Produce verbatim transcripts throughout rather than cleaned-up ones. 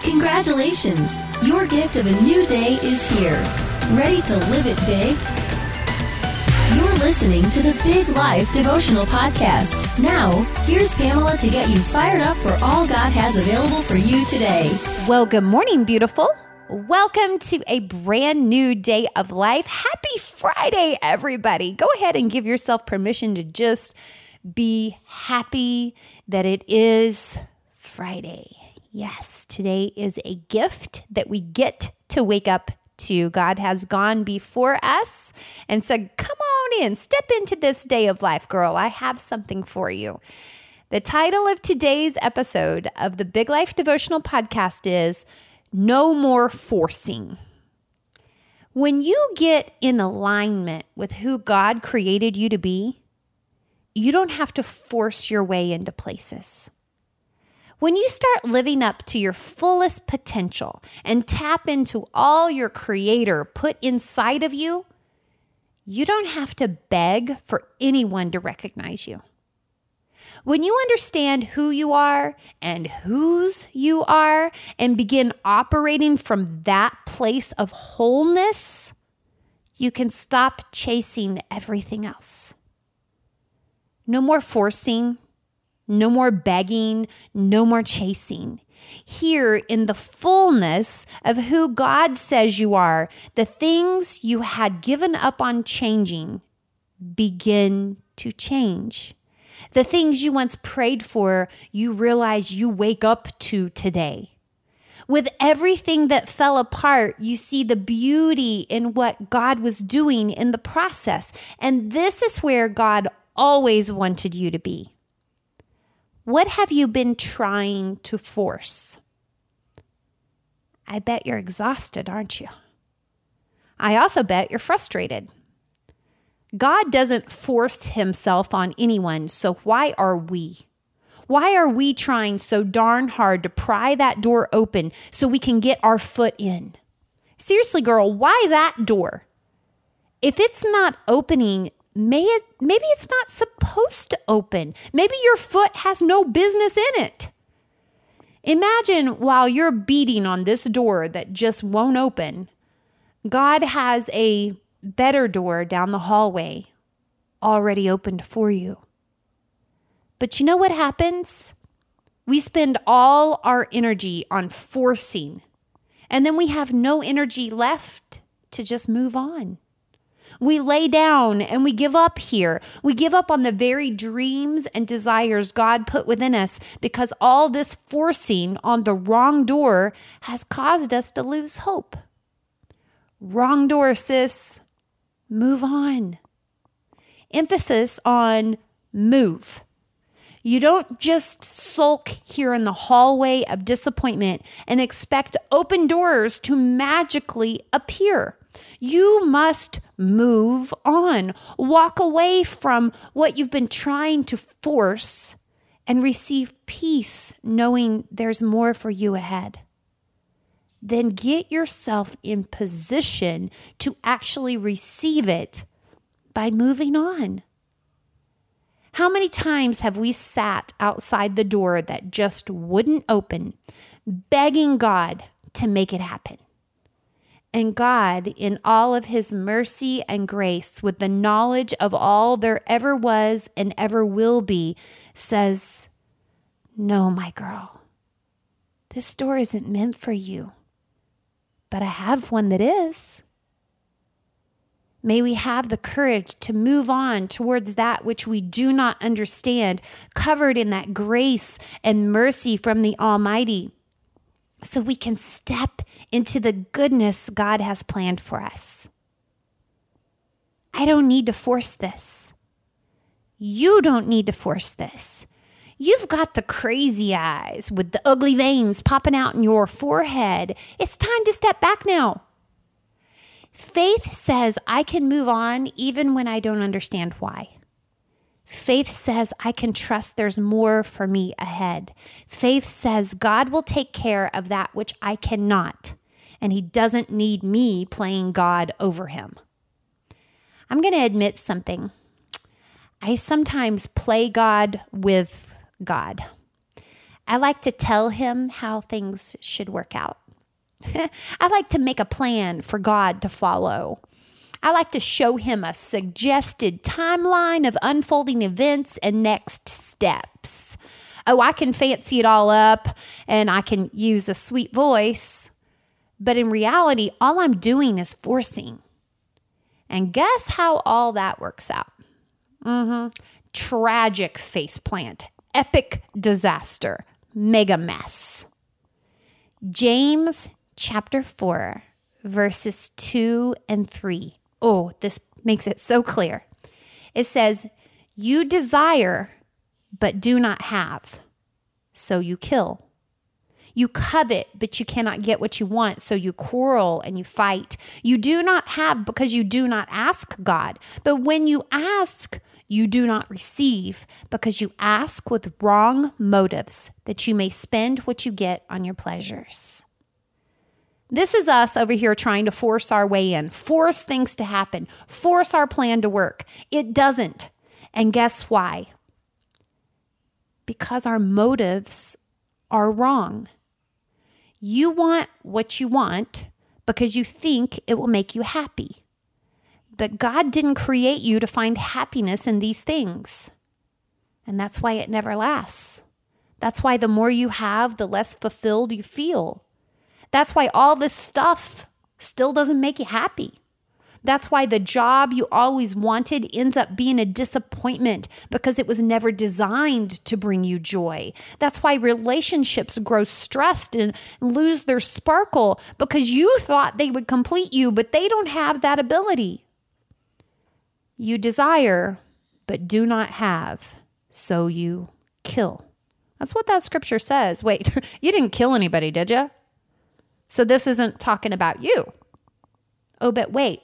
Congratulations! Your gift of a new day is here. Ready to live it big? You're listening to the Big Life Devotional Podcast. Now, here's Pamela to get you fired up for all God has available for you today. Well, good morning, beautiful. Welcome to a brand new day of life. Happy Friday, everybody. Go ahead and give yourself permission to just be happy that it is Friday. Yes, today is a gift that we get to wake up to. God has gone before us and said, come on in, step into this day of life, girl. I have something for you. The title of today's episode of the Big Life Devotional Podcast is No More Forcing. When you get in alignment with who God created you to be, you don't have to force your way into places. When you start living up to your fullest potential and tap into all your Creator put inside of you, you don't have to beg for anyone to recognize you. When you understand who you are and whose you are and begin operating from that place of wholeness, you can stop chasing everything else. No more forcing. No more begging, no more chasing. Here in the fullness of who God says you are, the things you had given up on changing begin to change. The things you once prayed for, you realize you wake up to today. With everything that fell apart, you see the beauty in what God was doing in the process. And this is where God always wanted you to be. What have you been trying to force? I bet you're exhausted, aren't you? I also bet you're frustrated. God doesn't force himself on anyone, so why are we? Why are we trying so darn hard to pry that door open so we can get our foot in? Seriously, girl, why that door? If it's not opening, May it, maybe it's not supposed to open. Maybe your foot has no business in it. Imagine while you're beating on this door that just won't open, God has a better door down the hallway already opened for you. But you know what happens? We spend all our energy on forcing, and then we have no energy left to just move on. We lay down and we give up here. We give up on the very dreams and desires God put within us because all this forcing on the wrong door has caused us to lose hope. Wrong door, sis. Move on. Emphasis on move. You don't just sulk here in the hallway of disappointment and expect open doors to magically appear. You must move on. Walk away from what you've been trying to force and receive peace knowing there's more for you ahead. Then get yourself in position to actually receive it by moving on. How many times have we sat outside the door that just wouldn't open, begging God to make it happen? And God, in all of his mercy and grace, with the knowledge of all there ever was and ever will be, says, no, my girl, this door isn't meant for you, but I have one that is. May we have the courage to move on towards that which we do not understand, covered in that grace and mercy from the Almighty, so we can step into the goodness God has planned for us. I don't need to force this. You don't need to force this. You've got the crazy eyes with the ugly veins popping out in your forehead. It's time to step back now. Faith says I can move on even when I don't understand why. Faith says I can trust there's more for me ahead. Faith says God will take care of that which I cannot, and he doesn't need me playing God over him. I'm going to admit something. I sometimes play God with God. I like to tell him how things should work out. I like to make a plan for God to follow. I like to show him a suggested timeline of unfolding events and next steps. Oh, I can fancy it all up and I can use a sweet voice, but in reality, all I'm doing is forcing. And guess how all that works out? Mm-hmm. Tragic faceplant, epic disaster, mega mess. James chapter four, verses two and three. Oh, this makes it so clear. It says, you desire, but do not have, so you kill. You covet, but you cannot get what you want, so you quarrel and you fight. You do not have because you do not ask God. But when you ask, you do not receive because you ask with wrong motives, that you may spend what you get on your pleasures. This is us over here trying to force our way in, force things to happen, force our plan to work. It doesn't. And guess why? Because our motives are wrong. You want what you want because you think it will make you happy. But God didn't create you to find happiness in these things. And that's why it never lasts. That's why the more you have, the less fulfilled you feel. That's why all this stuff still doesn't make you happy. That's why the job you always wanted ends up being a disappointment because it was never designed to bring you joy. That's why relationships grow stressed and lose their sparkle because you thought they would complete you, but they don't have that ability. You desire, but do not have, so you kill. That's what that scripture says. Wait, you didn't kill anybody, did you? So this isn't talking about you. Oh, but wait.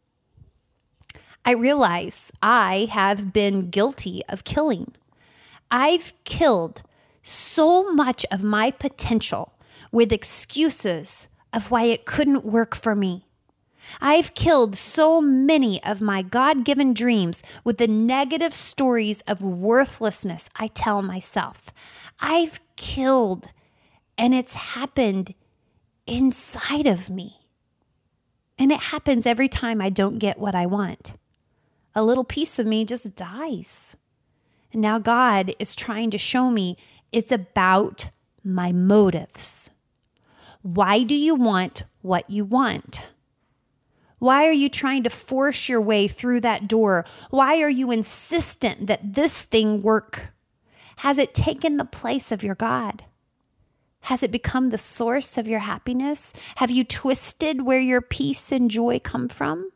I realize I have been guilty of killing. I've killed so much of my potential with excuses of why it couldn't work for me. I've killed so many of my God-given dreams with the negative stories of worthlessness I tell myself. I've killed, and it's happened inside of me. And it happens every time I don't get what I want. A little piece of me just dies. And now God is trying to show me it's about my motives. Why do you want what you want? Why are you trying to force your way through that door? Why are you insistent that this thing work? Has it taken the place of your God? Has it become the source of your happiness? Have you twisted where your peace and joy come from?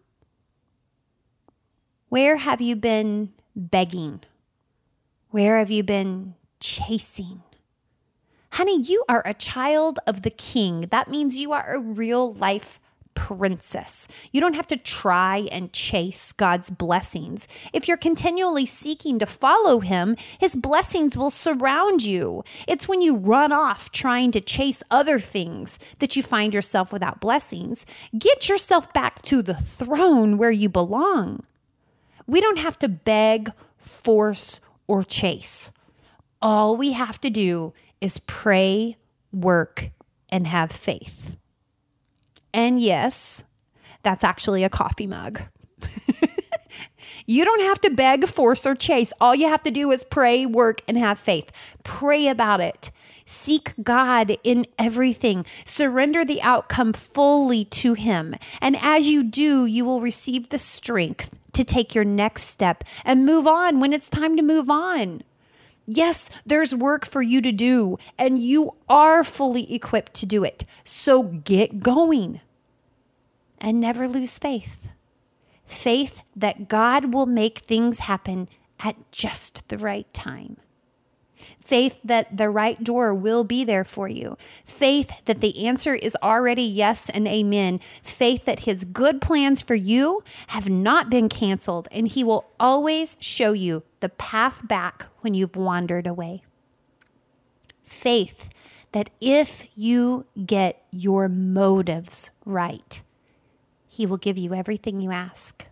Where have you been begging? Where have you been chasing? Honey, you are a child of the King. That means you are a real life princess. You don't have to try and chase God's blessings. If you're continually seeking to follow him, his blessings will surround you. It's when you run off trying to chase other things that you find yourself without blessings. Get yourself back to the throne where you belong. We don't have to beg, force, or chase. All we have to do is pray, work, and have faith. And yes, that's actually a coffee mug. You don't have to beg, force, or chase. All you have to do is pray, work, and have faith. Pray about it. Seek God in everything. Surrender the outcome fully to him. And as you do, you will receive the strength to take your next step and move on when it's time to move on. Yes, there's work for you to do, and you are fully equipped to do it. So get going and never lose faith. Faith that God will make things happen at just the right time. Faith that the right door will be there for you. Faith that the answer is already yes and amen. Faith that his good plans for you have not been canceled, and he will always show you the path back when you've wandered away. Faith that if you get your motives right, he will give you everything you ask.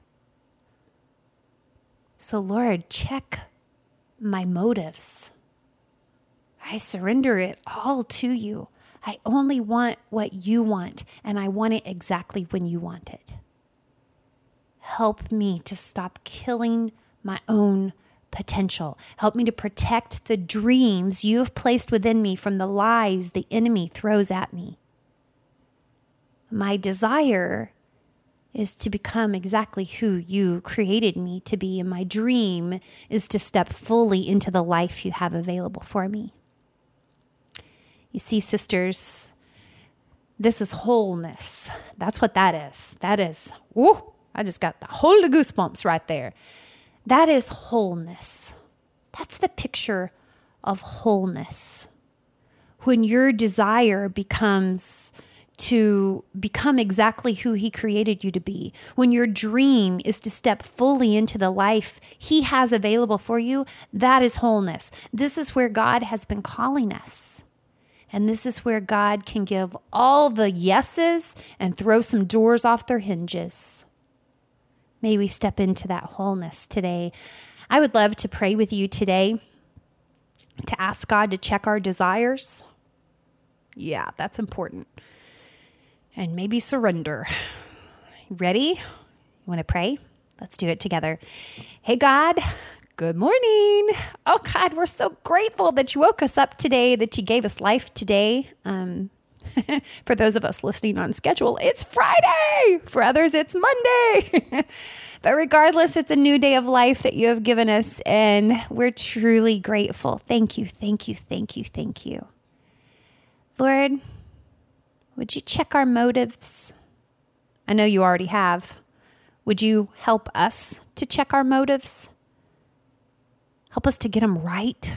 So Lord, check my motives. I surrender it all to you. I only want what you want, and I want it exactly when you want it. Help me to stop killing my own potential. Help me to protect the dreams you have placed within me from the lies the enemy throws at me. My desire is to become exactly who you created me to be, and my dream is to step fully into the life you have available for me. You see, sisters, this is wholeness. That's what that is. That is, whoo, I just got the whole goosebumps right there. That is wholeness. That's the picture of wholeness. When your desire becomes to become exactly who he created you to be, when your dream is to step fully into the life he has available for you, that is wholeness. This is where God has been calling us. And this is where God can give all the yeses and throw some doors off their hinges. May we step into that wholeness today. I would love to pray with you today to ask God to check our desires. Yeah, that's important. And maybe surrender. Ready? You want to pray? Let's do it together. Hey, God. Good morning. Oh, God, we're so grateful that you woke us up today, that you gave us life today. Um, for those of us listening on schedule, it's Friday. For others, it's Monday. But regardless, it's a new day of life that you have given us, and we're truly grateful. Thank you, thank you, thank you, thank you. Lord, would you check our motives? I know you already have. Would you help us to check our motives? Help us to get them right.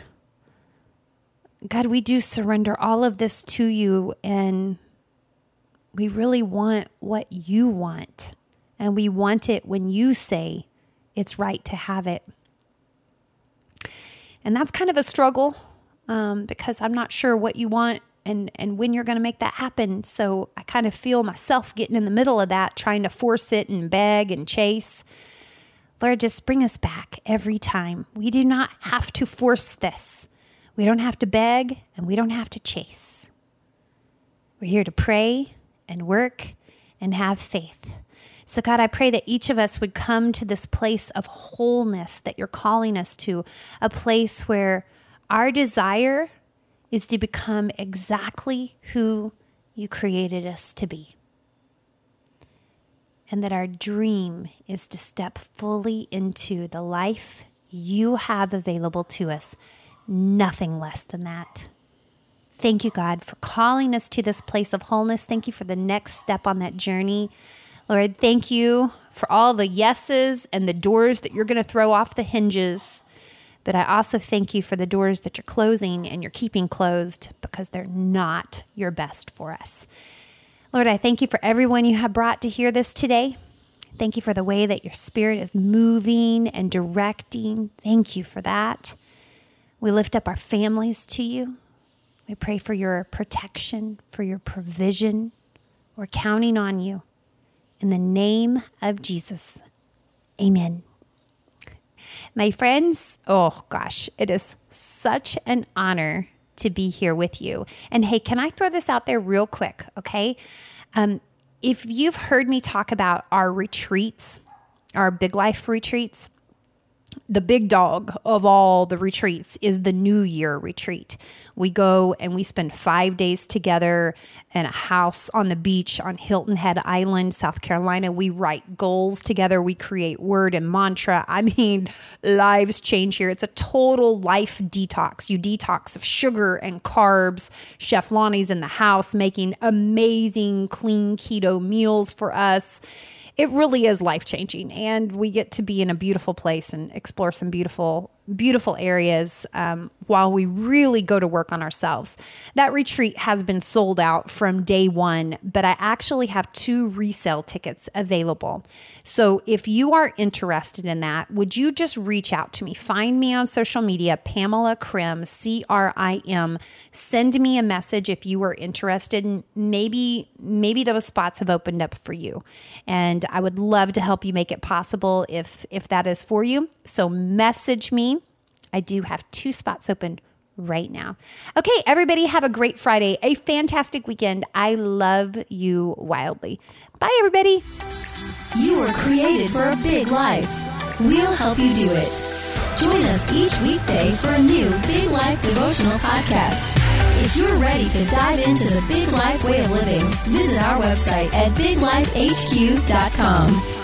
God, we do surrender all of this to you, and we really want what you want. And we want it when you say it's right to have it. And that's kind of a struggle um, because I'm not sure what you want and, and when you're going to make that happen. So I kind of feel myself getting in the middle of that, trying to force it and beg and chase. Lord, just bring us back every time. We do not have to force this. We don't have to beg, and we don't have to chase. We're here to pray and work and have faith. So God, I pray that each of us would come to this place of wholeness that you're calling us to, a place where our desire is to become exactly who you created us to be. And that our dream is to step fully into the life you have available to us. Nothing less than that. Thank you, God, for calling us to this place of wholeness. Thank you for the next step on that journey. Lord, thank you for all the yeses and the doors that you're going to throw off the hinges. But I also thank you for the doors that you're closing and you're keeping closed because they're not your best for us. Lord, I thank you for everyone you have brought to hear this today. Thank you for the way that your Spirit is moving and directing. Thank you for that. We lift up our families to you. We pray for your protection, for your provision. We're counting on you. In the name of Jesus, amen. My friends, oh gosh, it is such an honor to be here with you. And hey, can I throw this out there real quick, okay? Um, if you've heard me talk about our retreats, our Big Life retreats, the big dog of all the retreats is the New Year retreat. We go and we spend five days together in a house on the beach on Hilton Head Island, South Carolina. We write goals together. We create word and mantra. I mean, lives change here. It's a total life detox. You detox of sugar and carbs. Chef Lonnie's in the house making amazing, clean keto meals for us. It really is life-changing, and we get to be in a beautiful place and explore some beautiful, beautiful areas um, while we really go to work on ourselves. That retreat has been sold out from day one, but I actually have two resale tickets available. So if you are interested in that, would you just reach out to me? Find me on social media, Pamela Crim, C R I M. Send me a message if you are interested, and maybe, maybe those spots have opened up for you. And I would love to help you make it possible if, if that is for you. So message me. I do have two spots open right now. Okay, everybody, have a great Friday, a fantastic weekend. I love you wildly. Bye, everybody. You were created for a big life. We'll help you do it. Join us each weekday for a new Big Life devotional podcast. If you're ready to dive into the big life way of living, visit our website at big life h q dot com.